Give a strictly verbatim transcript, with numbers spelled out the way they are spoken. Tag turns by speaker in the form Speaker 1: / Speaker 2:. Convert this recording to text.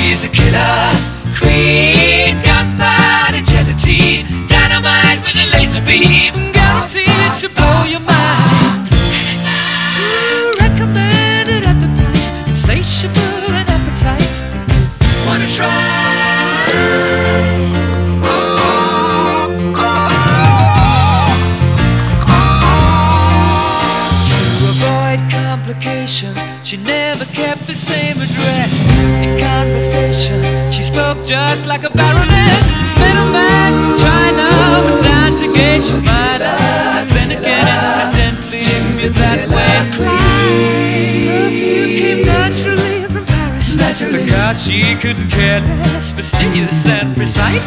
Speaker 1: She's a killer queen, gunpowder gelatine, dynamite with a laser beam, guaranteed to blow your mind. Ooh, recommended at the price, insatiable and appetite. Wanna try? Oh, oh, oh. To avoid complications, she never kept the same address. In conversation, she spoke just like a baroness. Middleman from China went down to gauge your mind. Then again, incidentally, me that way. Perfume came naturally from Paris, because she couldn't care less, fastidious and precise.